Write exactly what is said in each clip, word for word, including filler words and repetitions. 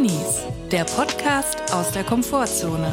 Teenies, der Podcast aus der Komfortzone.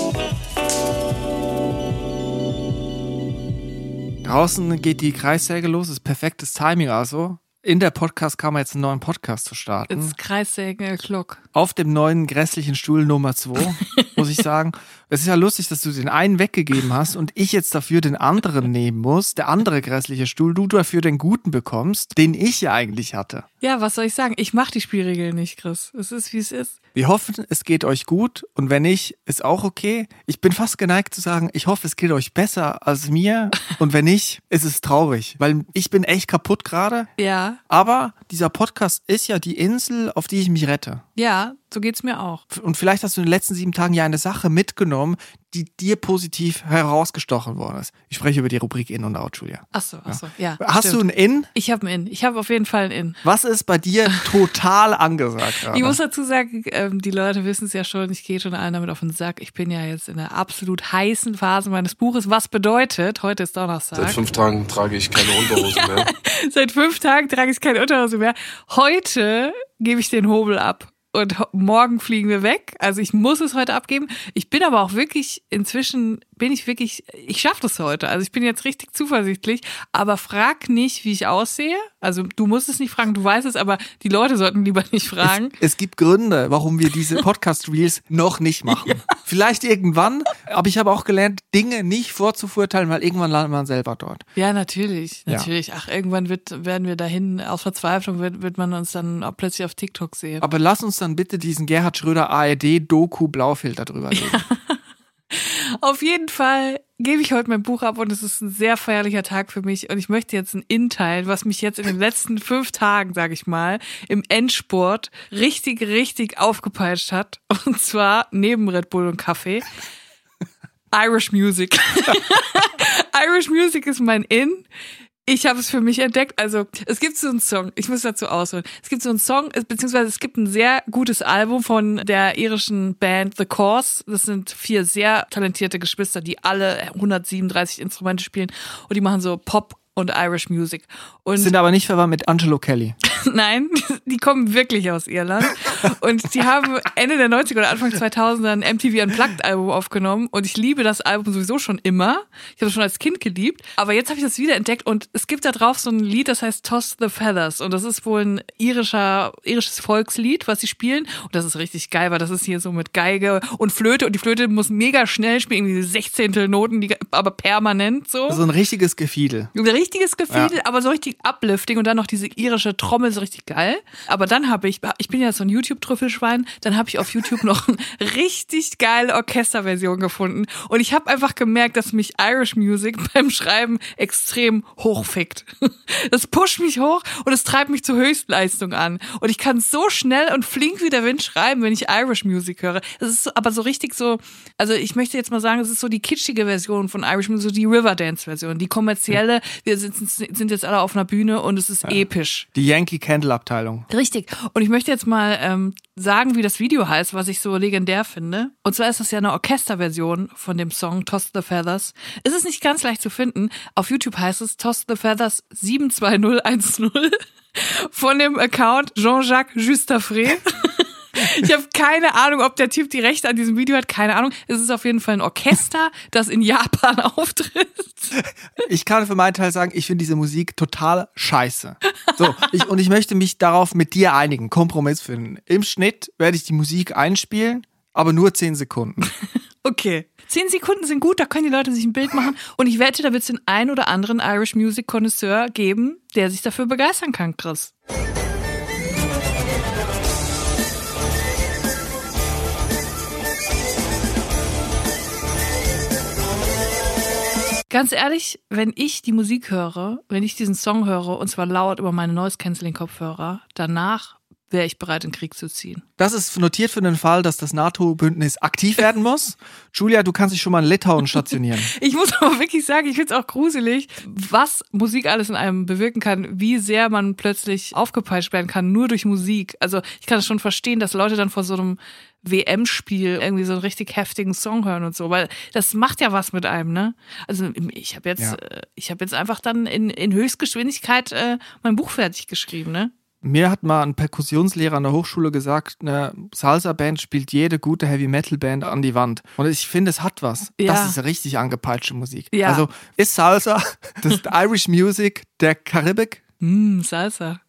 Draußen geht die Kreissäge los, ist perfektes Timing also. In der Podcast kam jetzt einen neuen Podcast zu starten. It's Kreissägen O'Clock. Auf dem neuen grässlichen Stuhl Nummer zwei, muss ich sagen. Es ist ja lustig, dass du den einen weggegeben hast und ich jetzt dafür den anderen nehmen muss. Der andere grässliche Stuhl, du dafür den guten bekommst, den ich ja eigentlich hatte. Ja, was soll ich sagen? Ich mach die Spielregeln nicht, Chris. Es ist, wie es ist. Wir hoffen, es geht euch gut und wenn nicht, ist auch okay. Ich bin fast geneigt zu sagen, ich hoffe, es geht euch besser als mir und wenn nicht, ist es traurig, weil ich bin echt kaputt gerade. Ja. Aber dieser Podcast ist ja die Insel, auf die ich mich rette. Ja, so geht's mir auch. Und vielleicht hast du in den letzten sieben Tagen ja eine Sache mitgenommen, die dir positiv herausgestochen worden ist. Ich spreche über die Rubrik In und Out, Julia. Ach so, ach so, ja. Hast stimmt. du ein In? Ich habe ein In. Ich habe auf jeden Fall ein In. Was ist bei dir total angesagt gerade? Ich muss dazu sagen, ähm, die Leute wissen es ja schon, ich gehe schon allen damit auf den Sack. Ich bin ja jetzt in der absolut heißen Phase meines Buches. Was bedeutet, heute ist Donnerstag. Seit fünf Tagen trage ich keine Unterhose mehr. Seit fünf Tagen trage ich keine Unterhose mehr. Heute gebe ich den Hobel ab. Und morgen fliegen wir weg. Also ich muss es heute abgeben. Ich bin aber auch wirklich, inzwischen bin ich wirklich, ich schaffe das heute. Also ich bin jetzt richtig zuversichtlich. Aber frag nicht, wie ich aussehe. Also du musst es nicht fragen, du weißt es, aber die Leute sollten lieber nicht fragen. Es, es gibt Gründe, warum wir diese Podcast-Reels noch nicht machen. Ja. Vielleicht irgendwann, aber ich habe auch gelernt, Dinge nicht vorzuverurteilen, weil irgendwann landet man selber dort. Ja, natürlich, natürlich. Ja. Ach, irgendwann wird, werden wir dahin, aus Verzweiflung wird, wird man uns dann auch plötzlich auf TikTok sehen. Aber lass uns dann bitte diesen Gerhard Schröder A R D-Doku-Blaufilter drüber legen. Ja. Auf jeden Fall gebe ich heute mein Buch ab und es ist ein sehr feierlicher Tag für mich und ich möchte jetzt ein In teilen, was mich jetzt in den letzten fünf Tagen, sage ich mal, im Endspurt richtig, richtig aufgepeitscht hat. Und zwar neben Red Bull und Kaffee. Irish Music. Irish Music ist mein In. Ich habe es für mich entdeckt. Also es gibt so einen Song, ich muss dazu ausholen. Es gibt so einen Song, beziehungsweise es gibt ein sehr gutes Album von der irischen Band The Corrs. Das sind vier sehr talentierte Geschwister, die alle hundertsiebenunddreißig Instrumente spielen und die machen so Pop und Irish Music. Und sind aber nicht verwandt mit Angelo Kelly. Nein, die kommen wirklich aus Irland. Und die haben Ende der neunziger oder Anfang zweitausender ein M T V Unplugged Album aufgenommen. Und ich liebe das Album sowieso schon immer. Ich habe es schon als Kind geliebt. Aber jetzt habe ich das wieder entdeckt. Und es gibt da drauf so ein Lied, das heißt Toss the Feathers. Und das ist wohl ein irischer, irisches Volkslied, was sie spielen. Und das ist richtig geil, weil das ist hier so mit Geige und Flöte. Und die Flöte muss mega schnell spielen, irgendwie Sechzehntel Noten, die, aber permanent so. So ein richtiges Gefiedel. Ein richtiges Gefiedel, ja. Aber so richtig uplifting. Und dann noch diese irische Trommel, so richtig geil. Aber dann habe ich, ich bin ja so ein YouTube-Trüffelschwein, dann habe ich auf YouTube noch eine richtig geile Orchesterversion gefunden. Und ich habe einfach gemerkt, dass mich Irish Music beim Schreiben extrem hochfickt. Das pusht mich hoch und es treibt mich zur Höchstleistung an. Und ich kann so schnell und flink wie der Wind schreiben, wenn ich Irish Music höre. Es ist so, aber so richtig so, also ich möchte jetzt mal sagen, es ist so die kitschige Version von Irish Music, so die Riverdance-Version, die kommerzielle. Wir sind, sind jetzt alle auf einer Bühne und es ist ja. episch. Die Yankee Candle-Abteilung. Richtig. Und ich möchte jetzt mal ähm, sagen, wie das Video heißt, was ich so legendär finde. Und zwar ist das ja eine Orchesterversion von dem Song Toss the Feathers. Es ist nicht ganz leicht zu finden. Auf YouTube heißt es Toss the Feathers sieben zwei null eins null von dem Account Jean-Jacques Justafré. Ich habe keine Ahnung, ob der Typ die Rechte an diesem Video hat, keine Ahnung. Es ist auf jeden Fall ein Orchester, das in Japan auftritt. Ich kann für meinen Teil sagen, ich finde diese Musik total scheiße. So, ich, und ich möchte mich darauf mit dir einigen, Kompromiss finden. Im Schnitt werde ich die Musik einspielen, aber nur zehn Sekunden. Okay. Zehn Sekunden sind gut, da können die Leute sich ein Bild machen. Und ich wette, da wird es den einen oder anderen Irish Music Connoisseur geben, der sich dafür begeistern kann, Chris. Ganz ehrlich, wenn ich die Musik höre, wenn ich diesen Song höre, und zwar laut über meine Noise-Canceling-Kopfhörer, danach wäre ich bereit, in den Krieg zu ziehen. Das ist notiert für den Fall, dass das NATO-Bündnis aktiv werden muss. Julia, du kannst dich schon mal in Litauen stationieren. Ich muss aber wirklich sagen, ich finde es auch gruselig, was Musik alles in einem bewirken kann, wie sehr man plötzlich aufgepeitscht werden kann, nur durch Musik. Also ich kann es schon verstehen, dass Leute dann vor so einem W M-Spiel irgendwie so einen richtig heftigen Song hören und so, weil das macht ja was mit einem, ne? Also ich habe jetzt, ja. ich habe jetzt einfach dann in, in Höchstgeschwindigkeit äh, mein Buch fertig geschrieben, ne? Mir hat mal ein Perkussionslehrer an der Hochschule gesagt, eine Salsa-Band spielt jede gute Heavy-Metal-Band an die Wand. Und ich finde, es hat was. Ja. Das ist richtig angepeitschte Musik. Ja. Also ist Salsa, das ist Irish Music der Karibik. Mm, Salsa.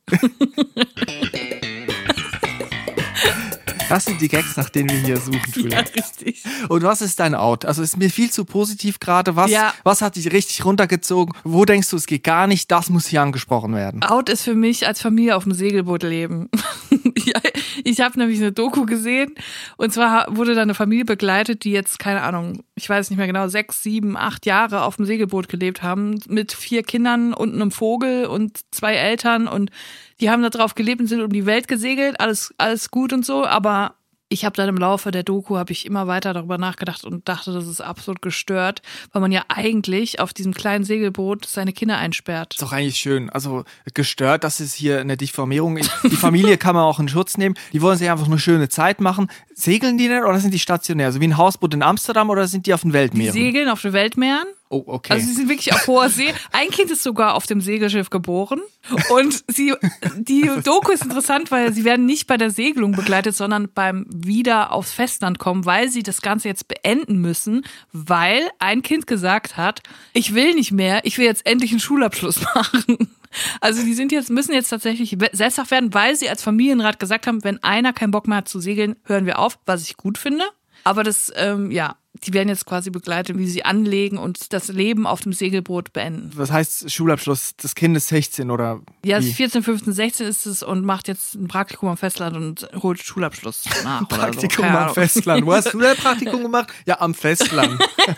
Das sind die Gags, nach denen wir hier suchen, Julia. Ja, richtig. Und was ist dein Out? Also ist mir viel zu positiv gerade. Was, Ja. was hat dich richtig runtergezogen? Wo denkst du, es geht gar nicht? Das muss hier angesprochen werden. Out ist für mich als Familie auf dem Segelboot leben. Ja, ich habe nämlich eine Doku gesehen und zwar wurde da eine Familie begleitet, die jetzt, keine Ahnung, ich weiß nicht mehr genau, sechs, sieben, acht Jahre auf dem Segelboot gelebt haben mit vier Kindern und einem Vogel und zwei Eltern und die haben da drauf gelebt und sind um die Welt gesegelt, alles, alles gut und so, aber ich habe dann im Laufe der Doku habe ich immer weiter darüber nachgedacht und dachte, das ist absolut gestört, weil man ja eigentlich auf diesem kleinen Segelboot seine Kinder einsperrt. Ist doch eigentlich schön. Also gestört, das ist hier eine Diffamierung. Die Familie kann man auch in Schutz nehmen. Die wollen sich einfach eine schöne Zeit machen. Segeln die nicht oder sind die stationär? Also wie ein Hausboot in Amsterdam oder sind die auf den Die Weltmeeren? segeln auf den Weltmeeren. Oh, okay. Also sie sind wirklich auf hoher See. Ein Kind ist sogar auf dem Segelschiff geboren. Und sie, die Doku ist interessant, weil sie werden nicht bei der Segelung begleitet, sondern beim wieder aufs Festland kommen, weil sie das Ganze jetzt beenden müssen, weil ein Kind gesagt hat, ich will nicht mehr, ich will jetzt endlich einen Schulabschluss machen. Also die sind jetzt, müssen jetzt tatsächlich sesshaft werden, weil sie als Familienrat gesagt haben, wenn einer keinen Bock mehr hat zu segeln, hören wir auf, was ich gut finde. Aber das, ähm, ja, die werden jetzt quasi begleitet, wie sie anlegen und das Leben auf dem Segelboot beenden. Was heißt Schulabschluss? Das Kind ist sechzehn oder Ja, wie? vierzehn, fünfzehn, sechzehn ist es und macht jetzt ein Praktikum am Festland und holt Schulabschluss nach. Praktikum oder so. am Festland. Wo hast du dein Praktikum gemacht? Ja, am Festland.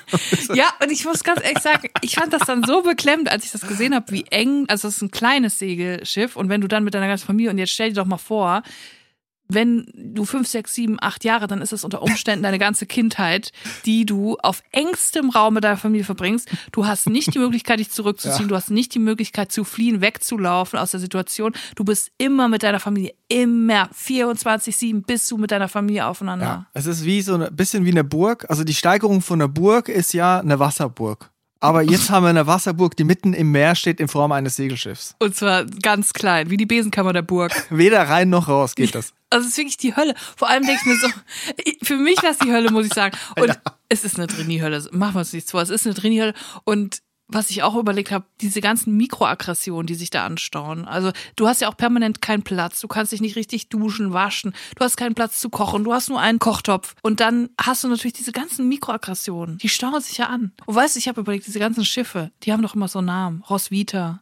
Ja, und ich muss ganz ehrlich sagen, ich fand das dann so beklemmend, als ich das gesehen habe, wie eng, also das ist ein kleines Segelschiff und wenn du dann mit deiner ganzen Familie, und jetzt stell dir doch mal vor, wenn du fünf, sechs, sieben, acht Jahre, dann ist es unter Umständen deine ganze Kindheit, die du auf engstem Raum mit deiner Familie verbringst. Du hast nicht die Möglichkeit, dich zurückzuziehen. Ja. Du hast nicht die Möglichkeit zu fliehen, wegzulaufen aus der Situation. Du bist immer mit deiner Familie, immer vierundzwanzig sieben bist du mit deiner Familie aufeinander. Ja, es ist wie so ein bisschen wie eine Burg. Also die Steigerung von einer Burg ist ja eine Wasserburg. Aber jetzt haben wir eine Wasserburg, die mitten im Meer steht in Form eines Segelschiffs. Und zwar ganz klein, wie die Besenkammer der Burg. Weder rein noch raus geht das. Also es ist wirklich die Hölle. Vor allem denke ich mir so, für mich war es die Hölle, muss ich sagen. Und ja. Es ist eine Drini-Hölle. Machen wir uns nichts vor. Es ist eine Drini-Hölle. Und was ich auch überlegt habe, diese ganzen Mikroaggressionen, die sich da anstauen. Also du hast ja auch permanent keinen Platz. Du kannst dich nicht richtig duschen, waschen. Du hast keinen Platz zu kochen. Du hast nur einen Kochtopf. Und dann hast du natürlich diese ganzen Mikroaggressionen. Die stauen sich ja an. Und weißt du, ich habe überlegt, diese ganzen Schiffe, die haben doch immer so Namen. Roswitha.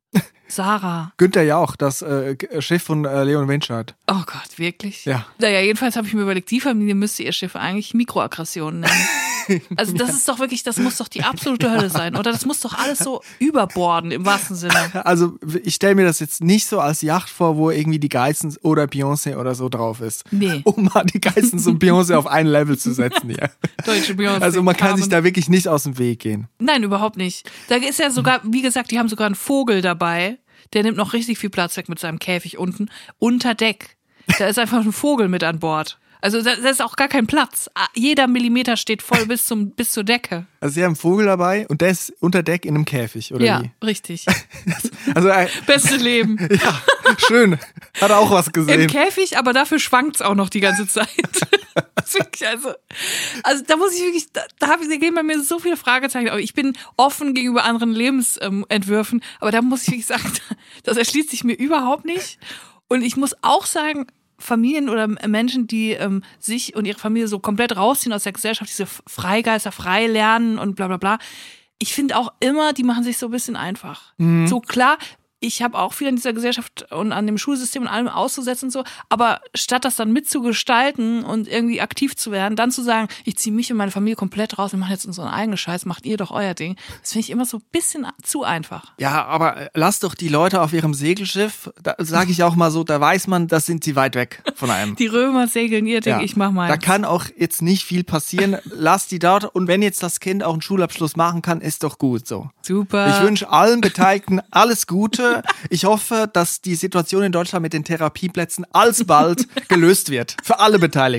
Sarah. Günther Jauch, das äh, Schiff von äh, Leon Winscheid. Oh Gott, wirklich? Ja. Naja, jedenfalls habe ich mir überlegt, die Familie müsste ihr Schiff eigentlich Mikroaggressionen nennen. Also das ist doch wirklich, das muss doch die absolute Hölle sein, oder? Das muss doch alles so überborden, im wahrsten Sinne. Also ich stelle mir das jetzt nicht so als Yacht vor, wo irgendwie die Geissens oder Beyoncé oder so drauf ist. Nee. Um mal die Geissens und Beyoncé auf ein Level zu setzen hier. Deutsche Beyoncé. Also man kann Carmen. sich da wirklich nicht aus dem Weg gehen. Nein, überhaupt nicht. Da ist ja sogar, wie gesagt, die haben sogar einen Vogel dabei. Der nimmt noch richtig viel Platz weg mit seinem Käfig unten. Unter Deck. Da ist einfach ein Vogel mit an Bord. Also da, da ist auch gar kein Platz. Jeder Millimeter steht voll bis zum bis zur Decke. Also sie haben einen Vogel dabei und der ist unter Deck in einem Käfig, oder ja, wie? Ja, richtig. Also, äh, beste Leben. Ja, schön. Hat er auch was gesehen. Im Käfig, aber dafür schwankt's auch noch die ganze Zeit. Wirklich, also, also da muss ich wirklich, da, da, hab ich, da gehen bei mir so viele Fragezeichen. Aber ich bin offen gegenüber anderen Lebensentwürfen, aber da muss ich wirklich sagen, das erschließt sich mir überhaupt nicht. Und ich muss auch sagen, Familien oder Menschen, die ähm, sich und ihre Familie so komplett rausziehen aus der Gesellschaft, diese Freigeister, frei lernen und bla bla bla. Ich finde auch immer, die machen sich so ein bisschen einfach. Mhm. So klar, ich habe auch viel an dieser Gesellschaft und an dem Schulsystem und allem auszusetzen und so, aber statt das dann mitzugestalten und irgendwie aktiv zu werden, dann zu sagen, ich ziehe mich und meine Familie komplett raus, wir machen jetzt unseren eigenen Scheiß, macht ihr doch euer Ding. Das finde ich immer so ein bisschen zu einfach. Ja, aber lasst doch die Leute auf ihrem Segelschiff, da sage ich auch mal so, da weiß man, da sind sie weit weg von einem. Die Römer segeln ihr Ding, ja. Ich mach meins. Da kann auch jetzt nicht viel passieren, lasst die dort und wenn jetzt das Kind auch einen Schulabschluss machen kann, ist doch gut so. Super. Ich wünsche allen Beteiligten alles Gute. Ich hoffe, dass die Situation in Deutschland mit den Therapieplätzen alsbald gelöst wird. Für alle Beteiligten.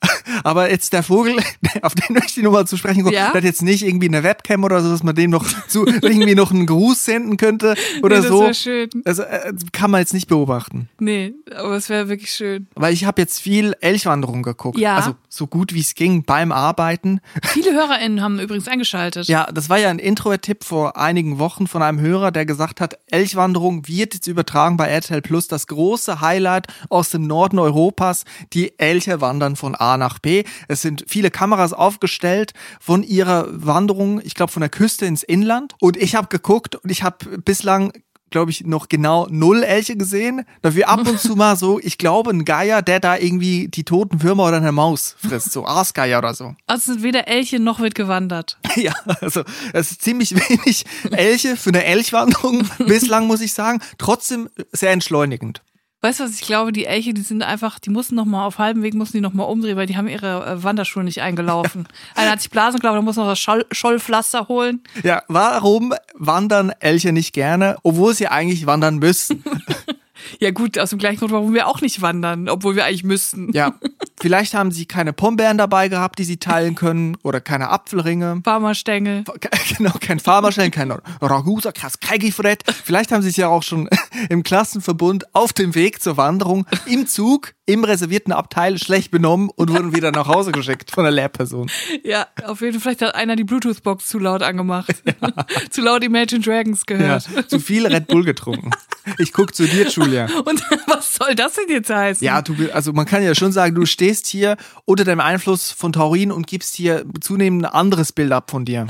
Aber jetzt der Vogel, auf den möchte ich nochmal zu sprechen kommen, Ja? der hat jetzt nicht irgendwie eine Webcam oder so, dass man dem noch zu, irgendwie noch einen Gruß senden könnte oder Nee, das so. wär schön. Also äh, kann man jetzt nicht beobachten. Nee, aber es wäre wirklich schön. Weil ich habe jetzt viel Elchwanderung geguckt. Ja. Also so gut wie es ging beim Arbeiten. Viele HörerInnen haben übrigens eingeschaltet. Ja, das war ja ein Intro-Tipp vor einigen Wochen von einem Hörer, der gesagt hat, Elchwanderung wird jetzt übertragen bei R T L Plus. Das große Highlight aus dem Norden Europas. Die Elche wandern von A nach B. Es sind viele Kameras aufgestellt von ihrer Wanderung, ich glaube von der Küste ins Inland. Und ich habe geguckt und ich habe bislang, glaube ich, noch genau null Elche gesehen. Dafür ab und zu mal so, ich glaube, ein Geier, der da irgendwie die toten Würmer oder eine Maus frisst. So Aasgeier oder so. Also sind weder Elche noch wird gewandert. Ja, also es ist ziemlich wenig Elche für eine Elchwanderung bislang, muss ich sagen. Trotzdem sehr entschleunigend. Weißt du was, ich glaube, die Elche, die sind einfach, die mussten noch mal auf halbem Weg, mussten die noch mal umdrehen, weil die haben ihre äh, Wanderschuhe nicht eingelaufen. Einer hat sich Blasen geglaubt, da muss noch das Scholl, Schollpflaster holen. Ja, warum wandern Elche nicht gerne, obwohl sie eigentlich wandern müssten? Ja gut, aus dem gleichen Grund, warum wir auch nicht wandern, obwohl wir eigentlich müssten. Ja, vielleicht haben sie keine Pombeeren dabei gehabt, die sie teilen können oder keine Apfelringe. Farmerstängel. Genau, kein Farmerstellen, kein Ragusa, krass, Keigifred. Vielleicht haben sie es ja auch schon im Klassenverbund auf dem Weg zur Wanderung im Zug, im reservierten Abteil schlecht benommen und wurden wieder nach Hause geschickt von der Lehrperson. Ja, auf jeden Fall, vielleicht hat einer die Bluetooth-Box zu laut angemacht. Ja. Zu laut Imagine Dragons Ja, gehört. zu viel Red Bull getrunken. Ich guck zu dir, Julia. Und was soll das denn jetzt heißen? Ja, du, also man kann ja schon sagen, du stehst hier unter dem Einfluss von Taurin und gibst hier zunehmend ein anderes Bild ab von dir.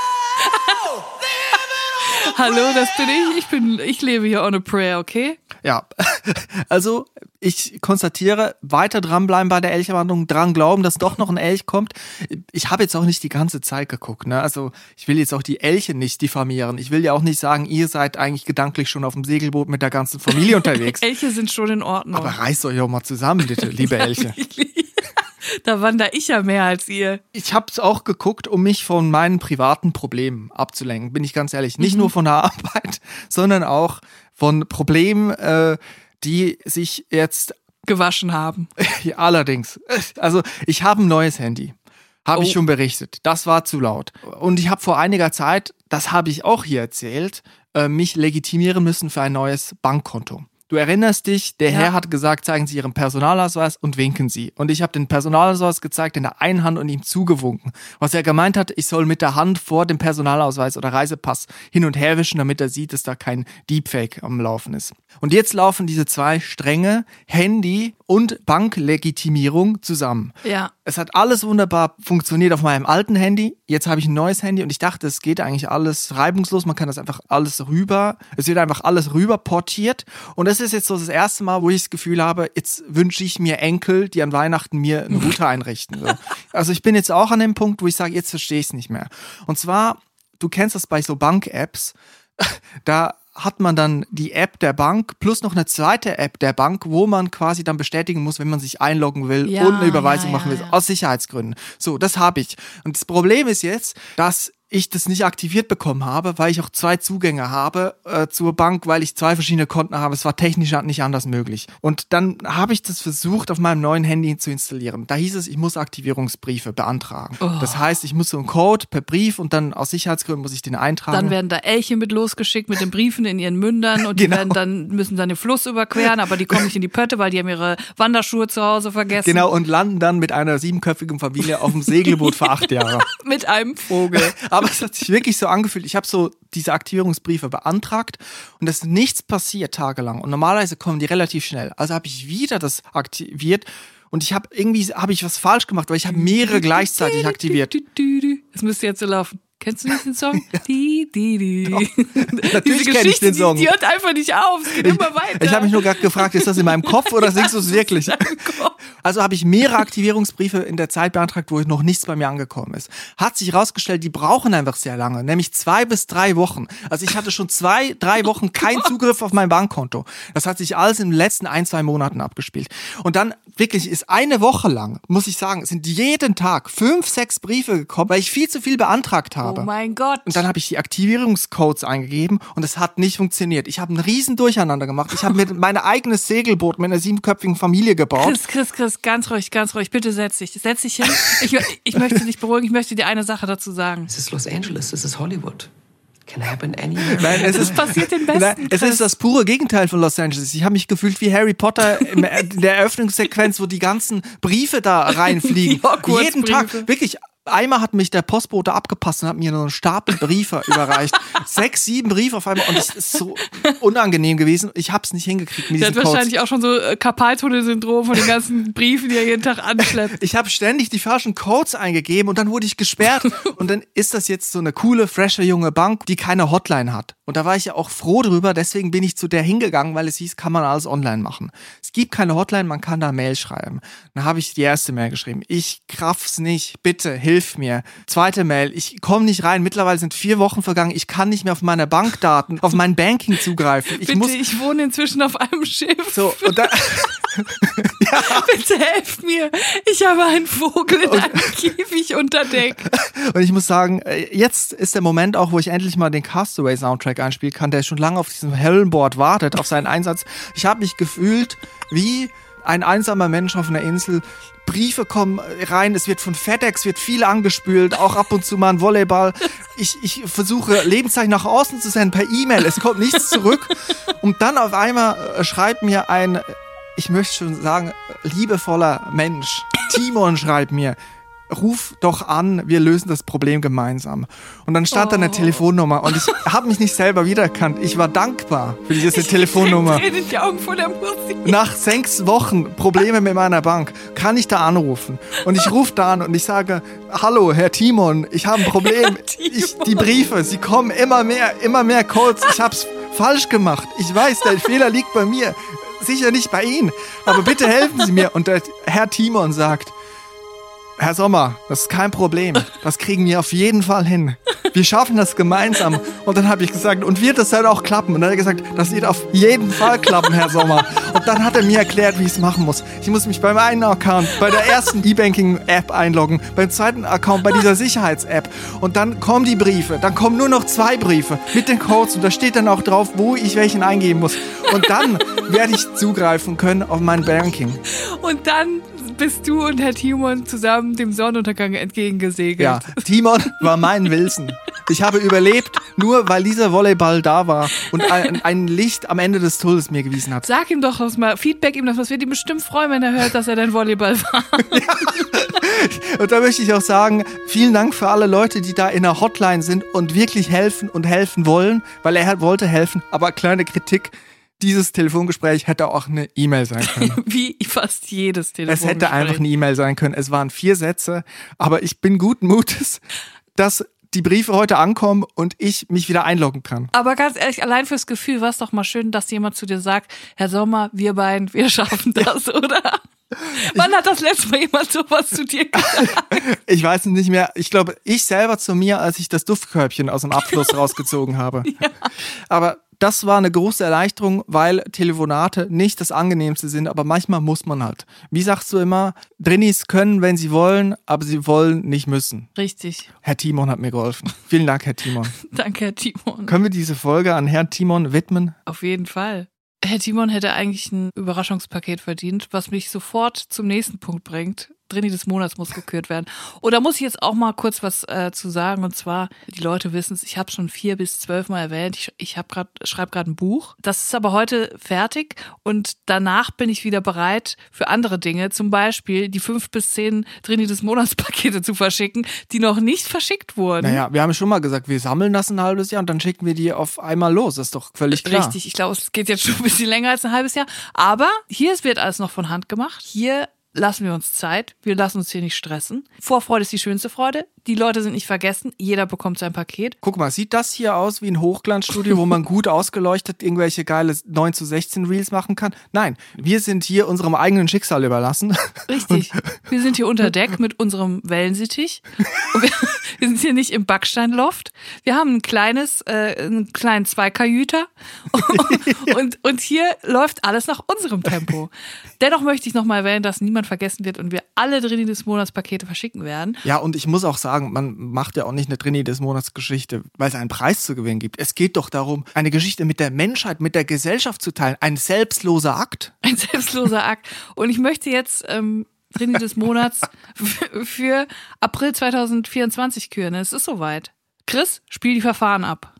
Hallo, das bin ich. Ich bin, ich lebe hier on a prayer, okay? Ja, also ich konstatiere, weiter dranbleiben bei der Elchwanderung, dran glauben, dass doch noch ein Elch kommt. Ich habe jetzt auch nicht die ganze Zeit geguckt, ne? Also ich will jetzt auch die Elche nicht diffamieren. Ich will ja auch nicht sagen, ihr seid eigentlich gedanklich schon auf dem Segelboot mit der ganzen Familie unterwegs. Elche sind schon in Ordnung. Aber reißt euch auch mal zusammen, bitte, liebe Elche. Da wandere ich ja mehr als ihr. Ich habe es auch geguckt, um mich von meinen privaten Problemen abzulenken, bin ich ganz ehrlich. Nicht mhm. nur von der Arbeit, sondern auch von Problemen, äh, die sich jetzt gewaschen haben. Ja, allerdings. Also ich habe ein neues Handy. Habe Oh. ich schon berichtet. Das war zu laut. Und ich habe vor einiger Zeit, das habe ich auch hier erzählt, äh, mich legitimieren müssen für ein neues Bankkonto. Du erinnerst dich, der Ja. Herr hat gesagt, zeigen Sie Ihren Personalausweis und winken Sie. Und ich habe den Personalausweis gezeigt in der einen Hand und ihm zugewunken. Was er gemeint hat, ich soll mit der Hand vor dem Personalausweis oder Reisepass hin und her wischen, damit er sieht, dass da kein Deepfake am Laufen ist. Und jetzt laufen diese zwei Stränge, Handy und Banklegitimierung, zusammen. Ja. Es hat alles wunderbar funktioniert auf meinem alten Handy. Jetzt habe ich ein neues Handy und ich dachte, es geht eigentlich alles reibungslos. Man kann das einfach alles rüber, es wird einfach alles rüber portiert. Und das ist jetzt so das erste Mal, wo ich das Gefühl habe, jetzt wünsche ich mir Enkel, die an Weihnachten mir einen Router einrichten. So. Also ich bin jetzt auch an dem Punkt, wo ich sage, jetzt verstehe ich es nicht mehr. Und zwar, du kennst das bei so Bank-Apps, da hat man dann die App der Bank plus noch eine zweite App der Bank, wo man quasi dann bestätigen muss, wenn man sich einloggen will Ja, und eine Überweisung ja, machen will, ja, ja. aus Sicherheitsgründen. So, das habe ich. Und das Problem ist jetzt, dass ich das nicht aktiviert bekommen habe, weil ich auch zwei Zugänge habe äh, zur Bank, weil ich zwei verschiedene Konten habe. Es war technisch nicht anders möglich. Und dann habe ich das versucht, auf meinem neuen Handy zu installieren. Da hieß es, ich muss Aktivierungsbriefe beantragen. Oh. Das heißt, ich muss so einen Code per Brief und dann aus Sicherheitsgründen muss ich den eintragen. Dann werden da Elche mit losgeschickt mit den Briefen in ihren Mündern und die Genau. werden dann, müssen dann den Fluss überqueren, aber die kommen nicht in die Pötte, weil die haben ihre Wanderschuhe zu Hause vergessen. Genau, und landen dann mit einer siebenköpfigen Familie auf dem Segelboot für acht Jahre. Mit einem Vogel. Aber es hat sich wirklich so angefühlt. Ich habe so diese Aktivierungsbriefe beantragt und es ist nichts passiert tagelang. Und normalerweise kommen die relativ schnell. Also habe ich wieder das aktiviert und ich habe irgendwie habe ich was falsch gemacht, weil ich habe mehrere gleichzeitig aktiviert. Das müsste jetzt so laufen. Kennst du nicht den Song? Die, die, die. Natürlich Diese kenn ich Geschichte, den Song. Die, die hört einfach nicht auf. Es geht Ich, immer weiter. ich habe mich nur gerade gefragt, ist das in meinem Kopf oder singst du es wirklich? Also habe ich mehrere Aktivierungsbriefe in der Zeit beantragt, wo noch nichts bei mir angekommen ist. Hat sich herausgestellt, die brauchen einfach sehr lange, nämlich zwei bis drei Wochen. Also ich hatte schon zwei, drei Wochen keinen Zugriff auf mein Bankkonto. Das hat sich alles in den letzten ein, zwei Monaten abgespielt. Und dann wirklich ist eine Woche lang, muss ich sagen, sind jeden Tag fünf, sechs Briefe gekommen, weil ich viel zu viel beantragt habe. habe. Oh mein Gott. Und dann habe ich die Aktivierungscodes eingegeben und es hat nicht funktioniert. Ich habe einen riesen Durcheinander gemacht. Ich habe mir mein eigenes Segelboot mit einer siebenköpfigen Familie gebaut. Chris, Chris, Chris, ganz ruhig, ganz ruhig. Bitte setz dich. Setz dich hin. Ich, ich möchte dich beruhigen. Ich möchte dir eine Sache dazu sagen. Es ist Los Angeles, es ist Hollywood. Can happen anywhere. Nein, es ist passiert den Besten. Nein, es ist das pure Gegenteil von Los Angeles. Ich habe mich gefühlt wie Harry Potter in der Eröffnungssequenz, wo die ganzen Briefe da reinfliegen. Jeden Tag, wirklich. Einmal hat mich der Postbote abgepasst und hat mir nur einen Stapel Briefe überreicht. Sechs, sieben Briefe auf einmal und es ist so unangenehm gewesen. Ich habe es nicht hingekriegt mit Der diesen hat Codes. wahrscheinlich auch schon so Karpaltunnel-Syndrom von den ganzen Briefen, die er jeden Tag anschleppt. Ich habe ständig die falschen Codes eingegeben und dann wurde ich gesperrt. Und dann ist das jetzt so eine coole, frische, junge Bank, die keine Hotline hat. Und da war ich ja auch froh drüber, deswegen bin ich zu der hingegangen, weil es hieß, kann man alles online machen. Es gibt keine Hotline, man kann da Mail schreiben. Dann habe ich die erste Mail geschrieben. Ich raff's nicht, bitte, hilf mir. Zweite Mail, ich komme nicht rein. Mittlerweile sind vier Wochen vergangen, ich kann nicht mehr auf meine Bankdaten, auf mein Banking zugreifen. Ich bitte, muss ich wohne inzwischen auf einem Schiff. so, und dann... ja. Bitte helft mir. Ich habe einen Vogel in einem Käfig unter Deck. Und ich muss sagen, jetzt ist der Moment auch, wo ich endlich mal den Castaway-Soundtrack einspielen kann, der schon lange auf diesem Hellenboard wartet, auf seinen Einsatz. Ich habe mich gefühlt wie ein einsamer Mensch auf einer Insel. Briefe kommen rein, es wird von FedEx, wird viel angespült, auch ab und zu mal ein Volleyball. Ich, ich versuche Lebenszeichen nach außen zu senden per E-Mail, es kommt nichts zurück. Und dann auf einmal schreibt mir ein, ich möchte schon sagen, liebevoller Mensch, Timon schreibt mir, ruf doch an, wir lösen das Problem gemeinsam. Und dann stand oh. da eine Telefonnummer und ich habe mich nicht selber wiedererkannt. Ich war dankbar für diese ich Telefonnummer. Ich die Augen vor der Musik. Nach sechs Wochen Probleme mit meiner Bank kann ich da anrufen. Und ich rufe da an und ich sage, hallo, Herr Timon, ich habe ein Problem. Ich, die Briefe, sie kommen immer mehr, immer mehr Codes. Ich habe es falsch gemacht. Ich weiß, der Fehler liegt bei mir. Sicher nicht bei Ihnen. Aber bitte helfen Sie mir. Und der Herr Timon sagt, Herr Sommer, das ist kein Problem. Das kriegen wir auf jeden Fall hin. Wir schaffen das gemeinsam. Und dann habe ich gesagt, und wird das dann auch klappen? Und dann hat er gesagt, das wird auf jeden Fall klappen, Herr Sommer. Und dann hat er mir erklärt, wie ich es machen muss. Ich muss mich beim einen Account, bei der ersten E-Banking-App einloggen, beim zweiten Account, bei dieser Sicherheits-App. Und dann kommen die Briefe. Dann kommen nur noch zwei Briefe mit den Codes. Und da steht dann auch drauf, wo ich welchen eingeben muss. Und dann werde ich zugreifen können auf mein Banking. Und dann bist du und Herr Timon zusammen dem Sonnenuntergang entgegengesegelt. Ja, Timon war mein Wilson. Ich habe überlebt, nur weil dieser Volleyball da war und ein, ein Licht am Ende des Tunnels mir gewiesen hat. Sag ihm doch das mal, Feedback ihm das, was wird ihm bestimmt freuen, wenn er hört, dass er dein Volleyball war. Ja. Und da möchte ich auch sagen, vielen Dank für alle Leute, die da in der Hotline sind und wirklich helfen und helfen wollen, weil er wollte helfen, aber kleine Kritik. Dieses Telefongespräch hätte auch eine E-Mail sein können. Wie fast jedes Telefongespräch. Es hätte einfach eine E-Mail sein können. Es waren vier Sätze, aber ich bin guten Mutes, dass die Briefe heute ankommen und ich mich wieder einloggen kann. Aber ganz ehrlich, allein fürs Gefühl war es doch mal schön, dass jemand zu dir sagt, Herr Sommer, wir beiden, wir schaffen das, ja. Oder? Wann hat das letzte Mal jemand sowas zu dir gesagt? Ich weiß nicht mehr. Ich glaube, ich selber zu mir, als ich das Duftkörbchen aus dem Abfluss rausgezogen habe. Ja. Aber das war eine große Erleichterung, weil Telefonate nicht das Angenehmste sind, aber manchmal muss man halt. Wie sagst du immer, Drinnis können, wenn sie wollen, aber sie wollen nicht müssen. Richtig. Herr Timon hat mir geholfen. Vielen Dank, Herr Timon. Danke, Herr Timon. Können wir diese Folge an Herrn Timon widmen? Auf jeden Fall. Herr Timon hätte eigentlich ein Überraschungspaket verdient, was mich sofort zum nächsten Punkt bringt. Drini des Monats muss gekürt werden. Oder muss ich jetzt auch mal kurz was äh, zu sagen? Und zwar, die Leute wissen es, ich habe schon vier bis zwölf Mal erwähnt. Ich, ich hab grad, schreibe gerade ein Buch. Das ist aber heute fertig und danach bin ich wieder bereit für andere Dinge. Zum Beispiel die fünf bis zehn Drini des Monats Pakete zu verschicken, die noch nicht verschickt wurden. Naja, wir haben schon mal gesagt, wir sammeln das ein halbes Jahr und dann schicken wir die auf einmal los. Das ist doch völlig klar. Richtig, ich glaube, es geht jetzt schon ein bisschen länger als ein halbes Jahr. Aber hier wird alles noch von Hand gemacht. Hier lassen wir uns Zeit. Wir lassen uns hier nicht stressen. Vorfreude ist die schönste Freude. Die Leute sind nicht vergessen. Jeder bekommt sein Paket. Guck mal, sieht das hier aus wie ein Hochglanzstudio, wo man gut ausgeleuchtet irgendwelche geile neun zu sechzehn Reels machen kann? Nein, wir sind hier unserem eigenen Schicksal überlassen. Richtig. Wir sind hier unter Deck mit unserem Wellensittich. Und wir, wir sind hier nicht im Backsteinloft. Wir haben ein kleines, äh, einen kleinen Zweikajüter. Und, und hier läuft alles nach unserem Tempo. Dennoch möchte ich noch mal erwähnen, dass niemand vergessen wird und wir alle Drini des Monats Pakete verschicken werden. Ja, und ich muss auch sagen, sagen, man macht ja auch nicht eine Trainee des Monats Geschichte, weil es einen Preis zu gewinnen gibt. Es geht doch darum, eine Geschichte mit der Menschheit, mit der Gesellschaft zu teilen. Ein selbstloser Akt. Ein selbstloser Akt. Und ich möchte jetzt ähm, Trainee des Monats f- für April zwanzig vierundzwanzig küren. Es ist soweit. Chris, spiel die Verfahren ab.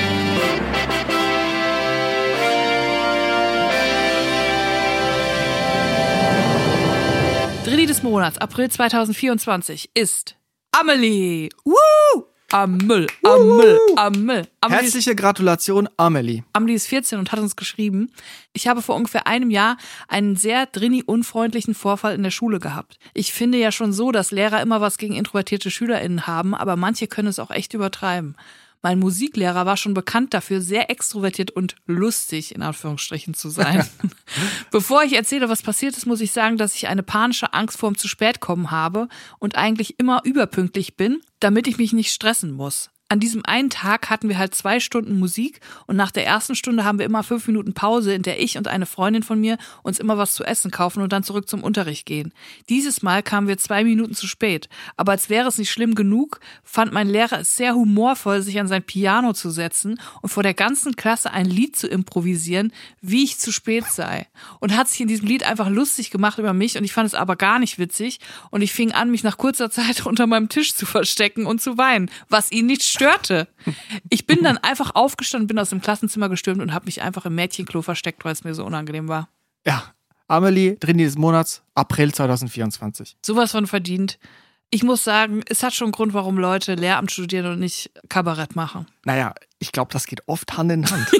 Trainee des Monats, April zwanzig vierundzwanzig, ist Amelie. Woo! Amel, Amel, Amel. Amelie ist, Herzliche Gratulation, Amelie. Amelie ist vierzehn und hat uns geschrieben, ich habe vor ungefähr einem Jahr einen sehr Drini-unfreundlichen Vorfall in der Schule gehabt. Ich finde ja schon so, dass Lehrer immer was gegen introvertierte SchülerInnen haben, aber manche können es auch echt übertreiben. Mein Musiklehrer war schon bekannt dafür, sehr extrovertiert und lustig, in Anführungsstrichen, zu sein. Bevor ich erzähle, was passiert ist, muss ich sagen, dass ich eine panische Angst vorm zu spät kommen habe und eigentlich immer überpünktlich bin, damit ich mich nicht stressen muss. An diesem einen Tag hatten wir halt zwei Stunden Musik und nach der ersten Stunde haben wir immer fünf Minuten Pause, in der ich und eine Freundin von mir uns immer was zu essen kaufen und dann zurück zum Unterricht gehen. Dieses Mal kamen wir zwei Minuten zu spät, aber als wäre es nicht schlimm genug, fand mein Lehrer es sehr humorvoll, sich an sein Piano zu setzen und vor der ganzen Klasse ein Lied zu improvisieren, wie ich zu spät sei. Und hat sich in diesem Lied einfach lustig gemacht über mich und ich fand es aber gar nicht witzig und ich fing an, mich nach kurzer Zeit unter meinem Tisch zu verstecken und zu weinen, was ihn nicht störte. Ich bin dann einfach aufgestanden, bin aus dem Klassenzimmer gestürmt und habe mich einfach im Mädchenklo versteckt, weil es mir so unangenehm war. Ja, Amelie, Trainee des Monats, April zwanzig vierundzwanzig. Sowas von verdient. Ich muss sagen, es hat schon einen Grund, warum Leute Lehramt studieren und nicht Kabarett machen. Naja, ich glaube, das geht oft Hand in Hand.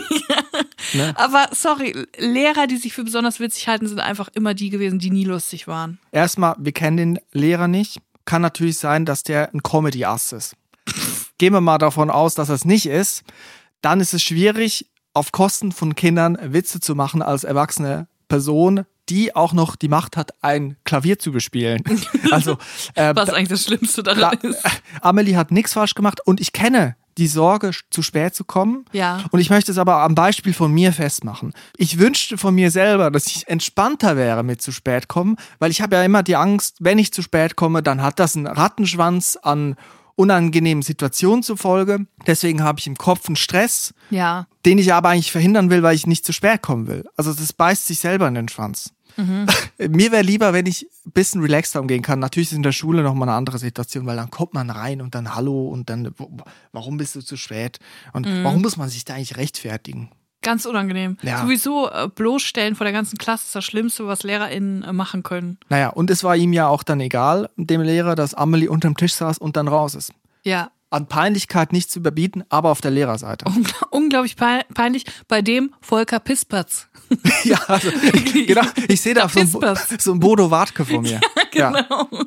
Ne? Aber sorry, Lehrer, die sich für besonders witzig halten, sind einfach immer die gewesen, die nie lustig waren. Erstmal, wir kennen den Lehrer nicht. Kann natürlich sein, dass der ein Comedy-Ass ist. Gehen wir mal davon aus, dass es nicht ist. Dann ist es schwierig, auf Kosten von Kindern Witze zu machen als erwachsene Person, die auch noch die Macht hat, ein Klavier zu bespielen. Also, äh, Was eigentlich das Schlimmste daran da, ist. Amelie hat nichts falsch gemacht und ich kenne die Sorge, zu spät zu kommen. Ja. Und ich möchte es aber am Beispiel von mir festmachen. Ich wünschte von mir selber, dass ich entspannter wäre mit zu spät kommen, weil ich habe ja immer die Angst, wenn ich zu spät komme, dann hat das einen Rattenschwanz an unangenehmen Situationen zur Folge. Deswegen habe ich im Kopf einen Stress, Ja. den ich aber eigentlich verhindern will, weil ich nicht zu spät kommen will. Also das beißt sich selber in den Schwanz. Mhm. Mir wäre lieber, wenn ich ein bisschen relaxter umgehen kann. Natürlich ist in der Schule nochmal eine andere Situation, weil dann kommt man rein und dann Hallo und dann, warum bist du zu spät? Und mhm. warum muss man sich da eigentlich rechtfertigen? Ganz unangenehm. Ja. Sowieso äh, bloßstellen vor der ganzen Klasse ist das Schlimmste, was LehrerInnen äh, machen können. Naja, und es war ihm ja auch dann egal, dem Lehrer, dass Amelie unterm Tisch saß und dann raus ist. Ja. An Peinlichkeit nicht zu überbieten, aber auf der Lehrerseite. Ungl- unglaublich pein- peinlich. Bei dem Volker Pispatz. Ja, also, ich, genau, ich sehe da so ein, Pispatz. so ein Bodo Wartke vor mir. Ja, genau. Ja.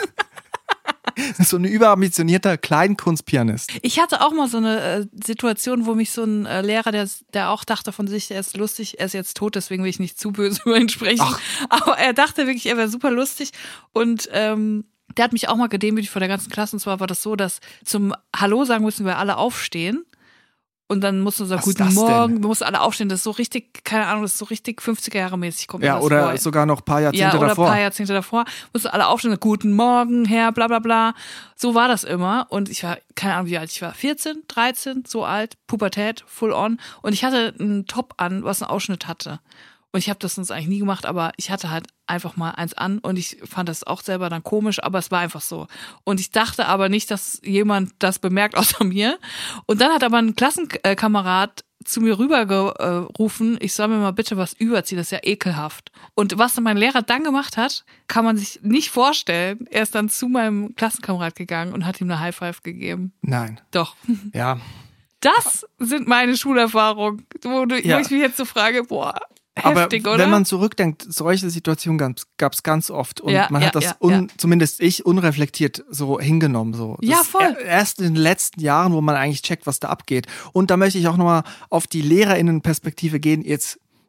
So ein überambitionierter Kleinkunstpianist. Ich hatte auch mal so eine äh, Situation, wo mich so ein äh, Lehrer, der, der auch dachte von sich, er ist lustig, er ist jetzt tot, deswegen will ich nicht zu böse über ihn sprechen. Ach. Aber er dachte wirklich, er wäre super lustig. Und ähm, der hat mich auch mal gedemütigt vor der ganzen Klasse. Und zwar war das so, dass zum Hallo sagen müssen wir alle aufstehen. Und dann mussten wir sagen, Was ist guten das Morgen, denn? wir mussten alle aufstehen. Das ist so richtig, keine Ahnung, das ist so richtig fünfziger Jahre mäßig. Kommt mir Ja, das oder vor. sogar noch ein paar Jahrzehnte Ja, oder davor. ein paar Jahrzehnte davor. Mussten alle aufstehen, guten Morgen, Herr, bla bla bla. So war das immer. Und ich war, keine Ahnung, wie alt ich war, vierzehn, dreizehn, so alt, Pubertät, full on. Und ich hatte einen Top an, was einen Ausschnitt hatte. Und ich habe das sonst eigentlich nie gemacht, aber ich hatte halt einfach mal eins an und ich fand das auch selber dann komisch, aber es war einfach so. Und ich dachte aber nicht, dass jemand das bemerkt außer mir. Und dann hat aber ein Klassenkamerad zu mir rübergerufen, ich soll mir mal bitte was überziehen, das ist ja ekelhaft. Und was mein Lehrer dann gemacht hat, kann man sich nicht vorstellen. Er ist dann zu meinem Klassenkamerad gegangen und hat ihm eine High Five gegeben. Nein. Doch. Ja. Das sind meine Schulerfahrungen, wo, du, Ja. wo ich mich jetzt so frage, boah, Aber heftig, oder? wenn man zurückdenkt, solche Situationen gab es ganz oft und Ja, man ja, hat das, ja, un, ja. zumindest ich, unreflektiert so hingenommen. So. Das Ja, ist voll. er- Erst in den letzten Jahren, wo man eigentlich checkt, was da abgeht. Und da möchte ich auch nochmal auf die LehrerInnen-Perspektive gehen. Jetzt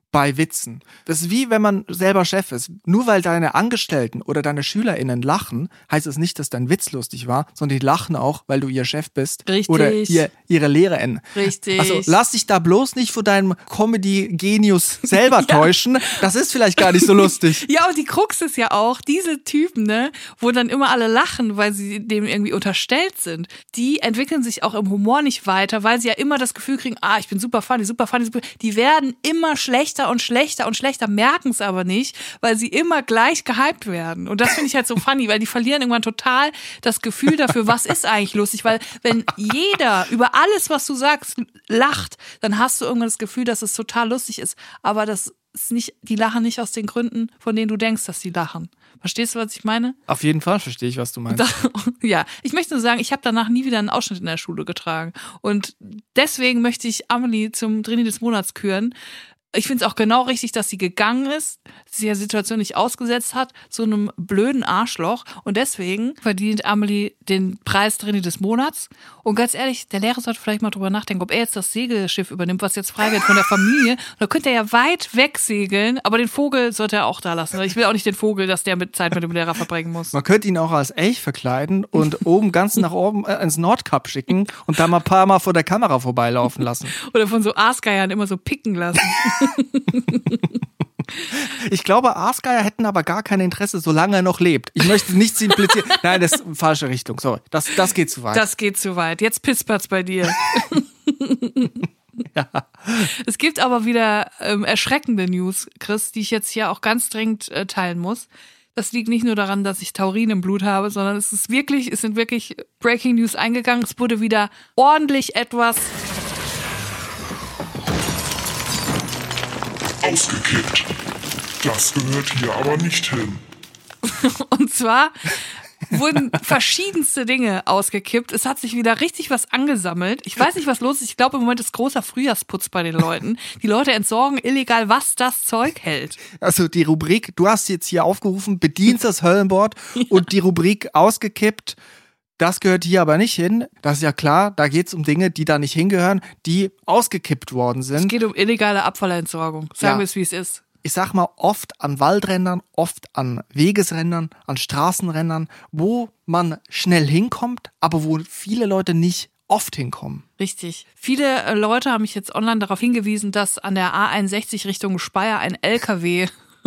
bei Witzen. Das ist wie wenn man selber Chef ist. Nur weil deine Angestellten oder deine SchülerInnen lachen, heißt es nicht, dass dein Witz lustig war, sondern die lachen auch, weil du ihr Chef bist. Richtig. Oder ihr, ihre LehrerInnen. Richtig. Also lass dich da bloß nicht vor deinem Comedy-Genius selber täuschen. Das ist vielleicht gar nicht so lustig. Ja, und die Krux ist ja auch, diese Typen, ne, wo dann immer alle lachen, weil sie dem irgendwie unterstellt sind, die entwickeln sich auch im Humor nicht weiter, weil sie ja immer das Gefühl kriegen, ah, ich bin super funny, super funny, super. Die werden immer schlechter und schlechter und schlechter, merken es aber nicht, weil sie immer gleich gehypt werden. Und das finde ich halt so funny, weil die verlieren irgendwann total das Gefühl dafür, was ist eigentlich lustig, weil wenn jeder über alles, was du sagst, lacht, dann hast du irgendwann das Gefühl, dass es total lustig ist, aber das ist nicht, die lachen nicht aus den Gründen, von denen du denkst, dass die lachen. Verstehst du, was ich meine? Auf jeden Fall verstehe ich, was du meinst. Da, ja, ich möchte nur sagen, ich habe danach nie wieder einen Ausschnitt in der Schule getragen. Und deswegen möchte ich Amelie zum Drini des Monats küren. Ich finde es auch genau richtig, dass sie gegangen ist, sie der Situation nicht ausgesetzt hat, so einem blöden Arschloch. Und deswegen verdient Amelie den Preis Drini des Monats. Und ganz ehrlich, der Lehrer sollte vielleicht mal drüber nachdenken, ob er jetzt das Segelschiff übernimmt, was jetzt frei wird von der Familie. Und da könnte er ja weit weg segeln, aber den Vogel sollte er auch da lassen. Ich will auch nicht den Vogel, dass der mit Zeit mit dem Lehrer verbringen muss. Man könnte ihn auch als Elch verkleiden und oben ganz nach oben äh, ins Nordkap schicken und da mal ein paar Mal vor der Kamera vorbeilaufen lassen. Oder von so Aasgeiern immer so picken lassen. Ich glaube, Aasgeier hätten aber gar kein Interesse, solange er noch lebt. Ich möchte nichts implizieren. Nein, das ist eine falsche Richtung. Sorry, das, das geht zu weit. Das geht zu weit. Jetzt pispert's bei dir. Ja. Es gibt aber wieder ähm, erschreckende News, Chris, die ich jetzt hier auch ganz dringend äh, teilen muss. Das liegt nicht nur daran, dass ich Taurin im Blut habe, sondern es ist wirklich, es sind wirklich Breaking News eingegangen. Es wurde wieder ordentlich etwas Ausgekippt. Das gehört hier aber nicht hin. Und zwar wurden verschiedenste Dinge ausgekippt. Es hat sich wieder richtig was angesammelt. Ich weiß nicht, was los ist. Ich glaube, im Moment ist großer Frühjahrsputz bei den Leuten. Die Leute entsorgen illegal, was das Zeug hält. Also die Rubrik, du hast jetzt hier aufgerufen, bedienst das Höllenbord ja. Und die Rubrik ausgekippt. Das gehört hier aber nicht hin. Das ist ja klar, da geht es um Dinge, die da nicht hingehören, die ausgekippt worden sind. Es geht um illegale Abfallentsorgung. Sagen ja. wir es, wie es ist. Ich sag mal, oft an Waldrändern, oft an Wegesrändern, an Straßenrändern, wo man schnell hinkommt, aber wo viele Leute nicht oft hinkommen. Richtig. Viele Leute haben mich jetzt online darauf hingewiesen, dass an der A einundsechzig Richtung Speyer ein L K W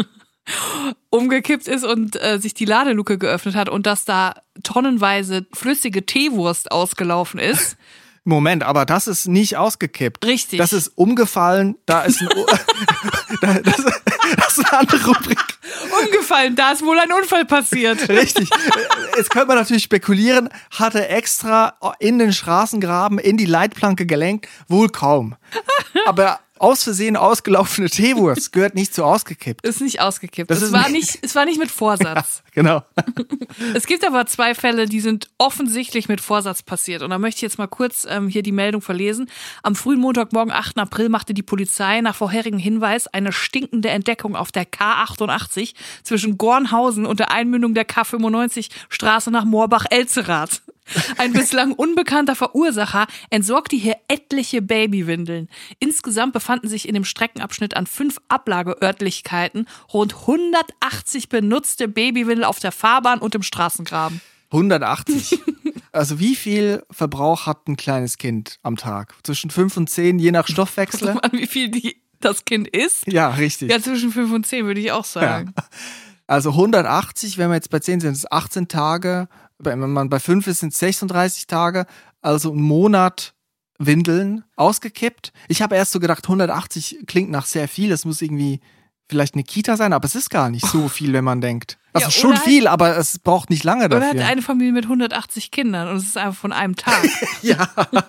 umgekippt ist und äh, sich die Ladeluke geöffnet hat und dass da tonnenweise flüssige Teewurst ausgelaufen ist. Moment, aber das ist nicht ausgekippt. Richtig. Das ist umgefallen, da ist ein das, das ist eine andere Rubrik. Umgefallen, da ist wohl ein Unfall passiert. Richtig. Jetzt könnte man natürlich spekulieren, hat er extra in den Straßengraben, in die Leitplanke gelenkt? Wohl kaum. Aber aus Versehen ausgelaufene Teewurst gehört nicht zu ausgekippt. Ist nicht ausgekippt. Das es, ist war nicht- nicht, es war nicht mit Vorsatz. Ja, genau. Es gibt aber zwei Fälle, die sind offensichtlich mit Vorsatz passiert. Und da möchte ich jetzt mal kurz ähm, hier die Meldung verlesen. Am frühen Montagmorgen, achten April, machte die Polizei nach vorherigem Hinweis eine stinkende Entdeckung auf der K achtundachtzig zwischen Gornhausen und der Einmündung der K fünfundneunzig Straße nach Moorbach-Elzerath. Ein bislang unbekannter Verursacher entsorgte hier etliche Babywindeln. Insgesamt befanden sich in dem Streckenabschnitt an fünf Ablageörtlichkeiten rund hundertachtzig benutzte Babywindel auf der Fahrbahn und im Straßengraben. hundertachtzig. Also wie viel Verbrauch hat ein kleines Kind am Tag? Zwischen fünf und zehn, je nach Stoffwechsel? An wie viel die, das Kind isst? Ja, richtig. Ja, zwischen fünf und zehn würde ich auch sagen. Ja. Also hundertachtzig, wenn wir jetzt bei zehn sind, sind es achtzehn Tage. Wenn man bei fünf ist, sind es sechsunddreißig Tage. Also ein Monat Windeln ausgekippt. Ich habe erst so gedacht, hundertachtzig klingt nach sehr viel. Das muss irgendwie vielleicht eine Kita sein, aber es ist gar nicht so viel, wenn man denkt. Also Ja, schon oder halt- viel, aber es braucht nicht lange Oder dafür. hat eine Familie mit hundertachtzig Kindern und es ist einfach von einem Tag. Ja.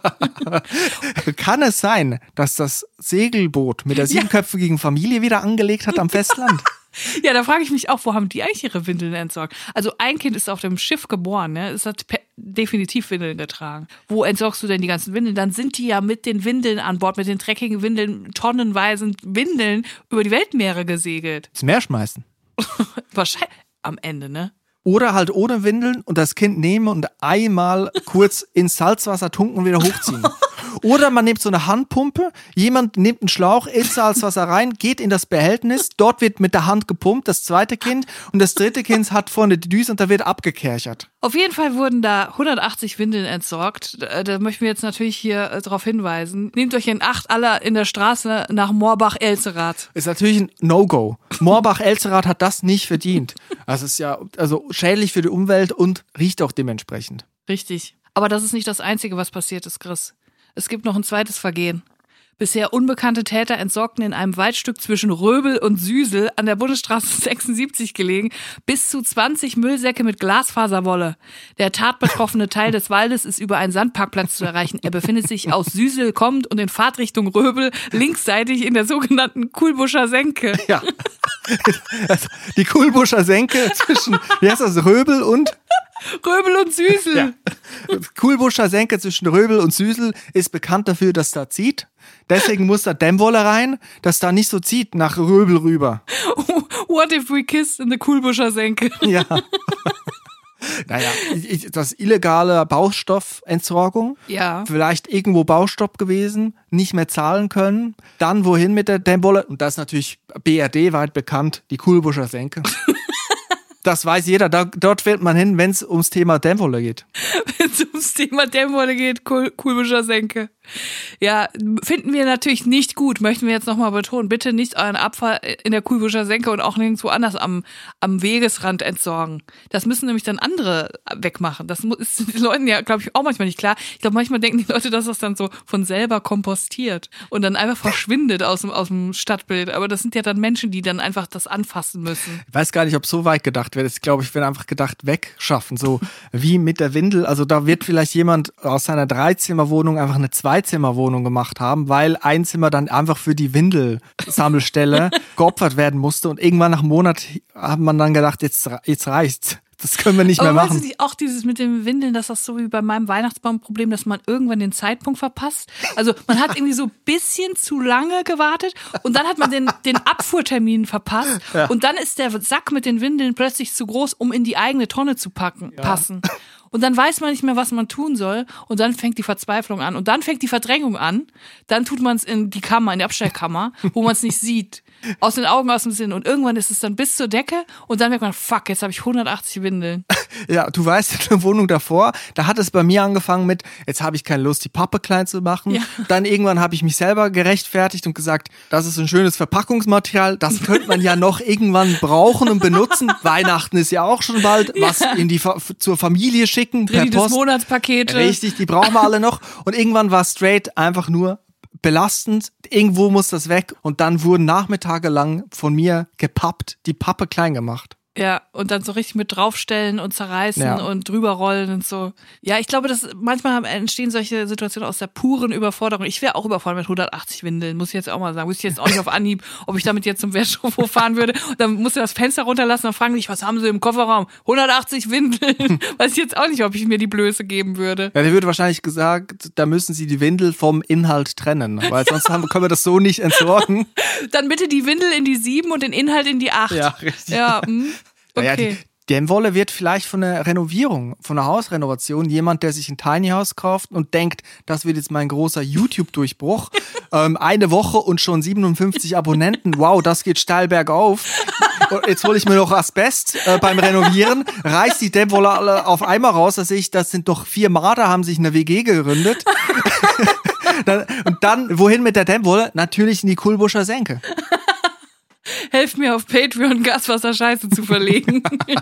Kann es sein, dass das Segelboot mit der siebenköpfigen Familie wieder angelegt hat am Festland? Ja, da frage ich mich auch, wo haben die eigentlich ihre Windeln entsorgt? Also ein Kind ist auf dem Schiff geboren, ne? Es hat pe- definitiv Windeln getragen. Wo entsorgst du denn die ganzen Windeln? Dann sind die ja mit den Windeln an Bord, mit den dreckigen Windeln, tonnenweise Windeln über die Weltmeere gesegelt. Ins Meer schmeißen. Wahrscheinlich am Ende, ne? Oder halt ohne Windeln und das Kind nehmen und einmal kurz ins Salzwasser tunken und wieder hochziehen. Oder man nimmt so eine Handpumpe, jemand nimmt einen Schlauch ins Salzwasser rein, geht in das Behältnis, dort wird mit der Hand gepumpt, das zweite Kind, und das dritte Kind hat vorne die Düse und da wird abgekerchert. Auf jeden Fall wurden da hundertachtzig Windeln entsorgt. Da, da möchten wir jetzt natürlich hier äh, darauf hinweisen. Nehmt euch in Acht, alle in der Straße nach Moorbach-Elzerath. Ist natürlich ein No-Go. Moorbach-Elzerath hat das nicht verdient. Also es ist ja also schädlich für die Umwelt und riecht auch dementsprechend. Richtig. Aber das ist nicht das Einzige, was passiert ist, Chris. Es gibt noch ein zweites Vergehen. Bisher unbekannte Täter entsorgten in einem Waldstück zwischen Röbel und Süsel an der Bundesstraße sechsundsiebzig gelegen bis zu zwanzig Müllsäcke mit Glasfaserwolle. Der tatbetroffene Teil des Waldes ist über einen Sandparkplatz zu erreichen. Er befindet sich aus Süsel kommend und in Fahrtrichtung Röbel linksseitig in der sogenannten Kuhlbuscher Senke. Ja. Also die Kuhlbuscher Senke zwischen, wie heißt das, Röbel und? Röbel und Süsel. Ja. Kuhlbuscher Senke zwischen Röbel und Süsel ist bekannt dafür, dass da zieht. Deswegen muss da Dämmwolle rein, dass da nicht so zieht nach Röbel rüber. What if we kiss in the Kuhlbuscher Senke? Ja. Naja, ich, das illegale Baustoffentsorgung. Ja. Vielleicht irgendwo Baustopp gewesen, nicht mehr zahlen können. Dann wohin mit der Dämmwolle? Und das ist natürlich B R D weit bekannt, die Kuhlbuscher Senke. Das weiß jeder, da, dort fährt man hin, wenn es ums Thema Dämmwolle geht. Wenn es ums Thema Dämmwolle geht, Kuhlbuscher Senke. Ja, finden wir natürlich nicht gut, möchten wir jetzt nochmal betonen. Bitte nicht euren Abfall in der Kuhlbuscher Senke und auch nirgendwo anders am, am Wegesrand entsorgen. Das müssen nämlich dann andere wegmachen. Das ist den Leuten ja, glaube ich, auch manchmal nicht klar. Ich glaube, manchmal denken die Leute, dass das dann so von selber kompostiert und dann einfach verschwindet aus dem, aus dem Stadtbild. Aber das sind ja dann Menschen, die dann einfach das anfassen müssen. Ich weiß gar nicht, ob so weit gedacht wird. Ich glaube, ich werde einfach gedacht, wegschaffen. So wie mit der Windel. Also da wird vielleicht jemand aus seiner Dreizimmerwohnung einfach eine Zweizimmerwohnung gemacht haben, weil ein Zimmer dann einfach für die Windelsammelstelle geopfert werden musste. Und irgendwann nach einem Monat hat man dann gedacht, jetzt, jetzt reicht's. Das können wir nicht mehr Aber machen. weißt du, auch dieses mit den Windeln, dass das so wie bei meinem Weihnachtsbaumproblem, dass man irgendwann den Zeitpunkt verpasst. Also man hat irgendwie so ein bisschen zu lange gewartet und dann hat man den, den Abfuhrtermin verpasst ja. Und dann ist der Sack mit den Windeln plötzlich zu groß, um in die eigene Tonne zu packen, ja. passen. Und dann weiß man nicht mehr, was man tun soll. Und dann fängt die Verzweiflung an. Und dann fängt die Verdrängung an. Dann tut man es in die Kammer, in die Abstellkammer, wo man es nicht sieht. Aus den Augen, aus dem Sinn. Und irgendwann ist es dann bis zur Decke. Und dann merkt man, fuck, jetzt habe ich hundertachtzig Windeln. Ja, du weißt, in der Wohnung davor, da hat es bei mir angefangen mit, jetzt habe ich keine Lust, die Pappe klein zu machen. Ja. Dann irgendwann habe ich mich selber gerechtfertigt und gesagt, das ist ein schönes Verpackungsmaterial. Das könnte man ja noch irgendwann brauchen und benutzen. Weihnachten ist ja auch schon bald. Ja. Was in die zur Familie schicken. Per Post. Monatspakete. Richtig, die brauchen wir alle noch. Und irgendwann war straight einfach nur belastend. Irgendwo muss das weg. Und dann wurden Nachmittage lang von mir gepappt, die Pappe klein gemacht. Ja, und dann so richtig mit draufstellen und zerreißen ja. und drüberrollen und so. Ja, ich glaube, dass manchmal entstehen solche Situationen aus der puren Überforderung. Ich wäre auch überfordert mit hundertachtzig Windeln, muss ich jetzt auch mal sagen. Muss ich jetzt auch nicht auf Anhieb, ob ich damit jetzt zum Wertstoff fahren würde. Und dann musst du das Fenster runterlassen und fragen dich, was haben sie im Kofferraum? hundertachtzig Windeln. Weiß ich jetzt auch nicht, ob ich mir die Blöße geben würde. Ja, der würde wahrscheinlich gesagt, da müssen sie die Windel vom Inhalt trennen, weil sonst haben, können wir das so nicht entsorgen. Dann bitte die Windel in die sieben und den Inhalt in die acht. Ja, richtig. Ja, mh. Okay. Naja, die Dämmwolle wird vielleicht von einer Renovierung, von einer Hausrenovation, jemand, der sich ein Tiny House kauft und denkt, das wird jetzt mein großer YouTube-Durchbruch. ähm, eine Woche und schon siebenundfünfzig Abonnenten. Wow, das geht steil bergauf. Jetzt hole ich mir noch Asbest äh, beim Renovieren, reiß die Dämmwolle alle auf einmal raus, dass ich, das sind doch vier Marder, haben sich eine W G gegründet. dann, und dann, wohin mit der Dämmwolle? Natürlich in die Kuhlbuscher Senke. Helft mir auf Patreon, Gaswasser-Scheiße zu verlegen.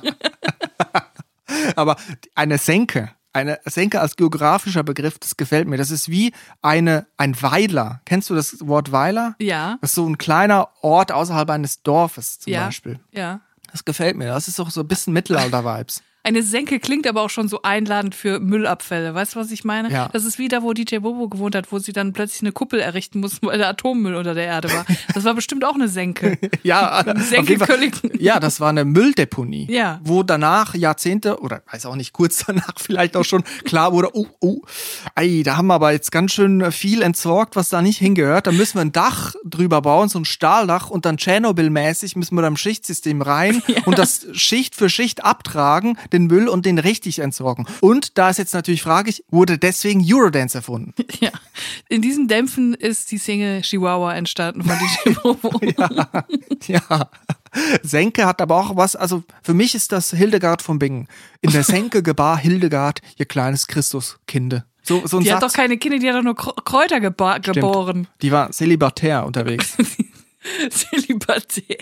Aber eine Senke, eine Senke als geografischer Begriff, das gefällt mir. Das ist wie eine, ein Weiler. Kennst du das Wort Weiler? Ja. Das ist so ein kleiner Ort außerhalb eines Dorfes zum ja. Beispiel. Ja. Das gefällt mir. Das ist doch so ein bisschen Mittelalter-Vibes. Eine Senke klingt aber auch schon so einladend für Müllabfälle. Weißt du, was ich meine? Ja. Das ist wie da, wo D J Bobo gewohnt hat, wo sie dann plötzlich eine Kuppel errichten mussten, weil der Atommüll unter der Erde war. Das war bestimmt auch eine Senke. Ja, auf Senke jeden Fall. Köllingen. Ja, das war eine Mülldeponie. Ja. Wo danach, Jahrzehnte, oder weiß auch nicht, kurz danach vielleicht auch schon klar wurde, oh, oh, ei, da haben wir aber jetzt ganz schön viel entsorgt, was da nicht hingehört. Da müssen wir ein Dach drüber bauen, so ein Stahldach und dann Tschernobyl-mäßig müssen wir da im Schichtsystem rein ja. und das Schicht für Schicht abtragen, den Müll und den richtig entsorgen. Und da ist jetzt natürlich fraglich, wurde deswegen Eurodance erfunden? Ja, in diesen Dämpfen ist die Single Chihuahua entstanden von D J Bobo. ja, ja. Senke hat aber auch was, also für mich ist das Hildegard von Bingen. In der Senke gebar Hildegard ihr kleines Christuskinde. So, so ein die Satz. hat doch keine Kinder, die hat doch nur Kräuter geba- geboren. Die war zelibatär unterwegs. Zelibatär.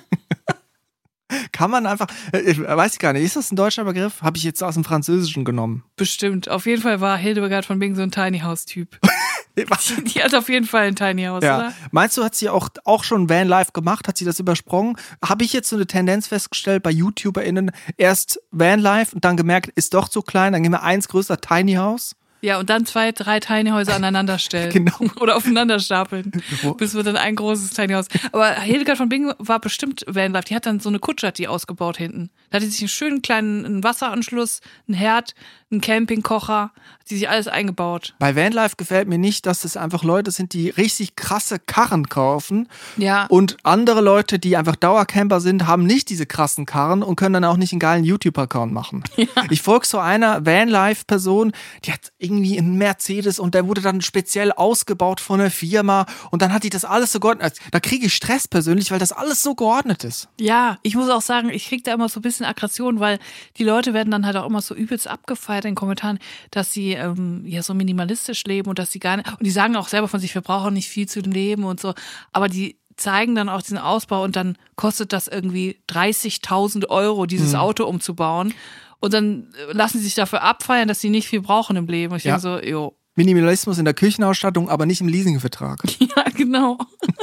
Kann man einfach, ich weiß ich gar nicht, ist das ein deutscher Begriff? Habe ich jetzt aus dem Französischen genommen. Bestimmt. Auf jeden Fall war Hildegard von Bingen so ein Tiny House-Typ. die, die hat auf jeden Fall ein Tiny House, ja. oder? Meinst du, hat sie auch, auch schon Vanlife gemacht? Hat sie das übersprungen? Habe ich jetzt so eine Tendenz festgestellt bei YouTuberInnen, erst Vanlife und dann gemerkt, ist doch zu klein, dann gehen wir eins größer Tiny House? Ja, und dann zwei, drei Tiny Häuser aneinander stellen. Genau. Oder aufeinander stapeln. Bis wir dann ein großes Tiny House. Aber Hildegard von Bingen war bestimmt Vanlife. Die hat dann so eine Kutsche, hat die ausgebaut hinten. Da hatte sie sich einen schönen kleinen einen Wasseranschluss, einen Herd, einen Campingkocher. Hat sie sich alles eingebaut. Bei Vanlife gefällt mir nicht, dass das einfach Leute sind, die richtig krasse Karren kaufen. Ja. Und andere Leute, die einfach Dauercamper sind, haben nicht diese krassen Karren und können dann auch nicht einen geilen YouTube-Account machen. Ja. Ich folge so einer Vanlife-Person, die hat irgendwie einen Mercedes und der wurde dann speziell ausgebaut von einer Firma und dann hat die das alles so geordnet. Da kriege ich Stress persönlich, weil das alles so geordnet ist. Ja, ich muss auch sagen, ich kriege da immer so ein bisschen Aggression, weil die Leute werden dann halt auch immer so übelst abgefeiert in den Kommentaren, dass sie ähm, ja so minimalistisch leben und dass sie gar nicht, und die sagen auch selber von sich, wir brauchen nicht viel zu leben und so, aber die zeigen dann auch diesen Ausbau und dann kostet das irgendwie dreißigtausend Euro, dieses mhm. Auto umzubauen. Und dann lassen sie sich dafür abfeiern, dass sie nicht viel brauchen im Leben. Und ich ja. denke so, jo. Minimalismus in der Küchenausstattung, aber nicht im Leasingvertrag. Ja, genau.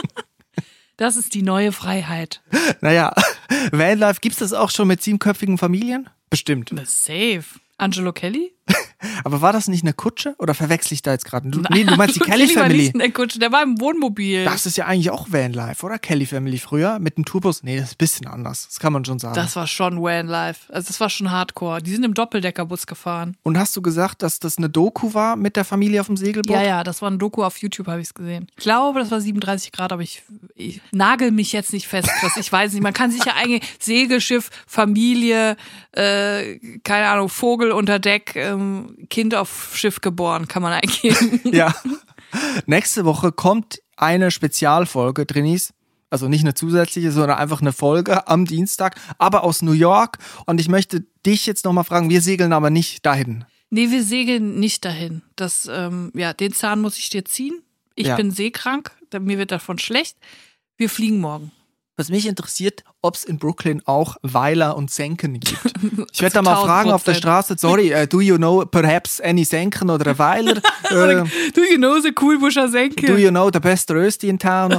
Das ist die neue Freiheit. Naja, Vanlife, gibt's das auch schon mit siebenköpfigen Familien? Bestimmt. Safe. Angelo Kelly? Aber war das nicht eine Kutsche? Oder verwechsel ich da jetzt gerade? Du, nee, du meinst die Kelly Family. War nicht in der Kutsche, der war im Wohnmobil. Das ist ja eigentlich auch Vanlife, oder? Kelly Family früher mit dem Tourbus. Nee, das ist ein bisschen anders. Das kann man schon sagen. Das war schon Vanlife. Also das war schon Hardcore. Die sind im Doppeldeckerbus gefahren. Und hast du gesagt, dass das eine Doku war mit der Familie auf dem Segelboot? Ja, ja, das war ein Doku auf YouTube, habe ich es gesehen. Ich glaube, das war siebenunddreißig Grad, aber ich, ich nagel mich jetzt nicht fest. Was ich weiß nicht. Man kann sich ja eigentlich Segelschiff, Familie, äh, keine Ahnung, Vogel unter Deck, ähm, Kind auf Schiff geboren, kann man eingeben. Ja. Nächste Woche kommt eine Spezialfolge, Drinis. Also nicht eine zusätzliche, sondern einfach eine Folge am Dienstag, aber aus New York. Und ich möchte dich jetzt nochmal fragen, wir segeln aber nicht dahin. Nee, wir segeln nicht dahin. Das, ähm, ja, den Zahn muss ich dir ziehen. Ich ja. bin seekrank, mir wird davon schlecht. Wir fliegen morgen. Was mich interessiert, ob es in Brooklyn auch Weiler und Senken gibt. Ich werde da mal fragen auf der Straße, sorry, uh, do you know perhaps any Senken oder a Weiler? uh, do you know the Coolbuscher Senke? Do you know the best Rösti in town?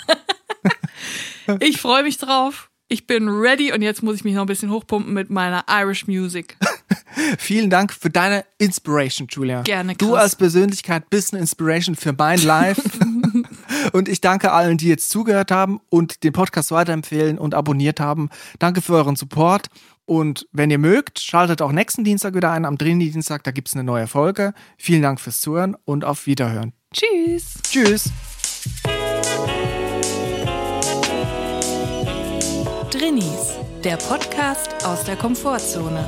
Ich freue mich drauf. Ich bin ready und jetzt muss ich mich noch ein bisschen hochpumpen mit meiner Irish Music. Vielen Dank für deine Inspiration, Julia. Gerne, krass. Du als Persönlichkeit bist eine Inspiration für mein Life. Und ich danke allen, die jetzt zugehört haben und den Podcast weiterempfehlen und abonniert haben. Danke für euren Support. Und wenn ihr mögt, schaltet auch nächsten Dienstag wieder ein, am Trini-Dienstag, da gibt es eine neue Folge. Vielen Dank fürs Zuhören und auf Wiederhören. Tschüss. Tschüss. Drinis, der Podcast aus der Komfortzone.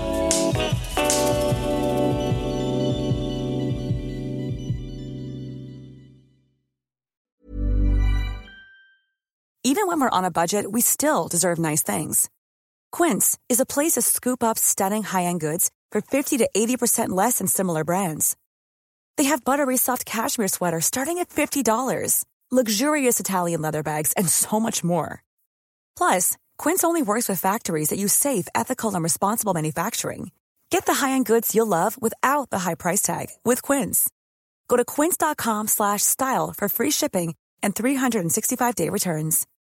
Even when we're on a budget, we still deserve nice things. Quince is a place to scoop up stunning high-end goods for fifty to eighty percent less than similar brands. They have buttery soft cashmere sweaters starting at fifty dollars, luxurious Italian leather bags, and so much more. Plus, Quince only works with factories that use safe, ethical, and responsible manufacturing. Get the high-end goods you'll love without the high price tag with Quince. Go to quince.com slash style for free shipping and three sixty-five day returns.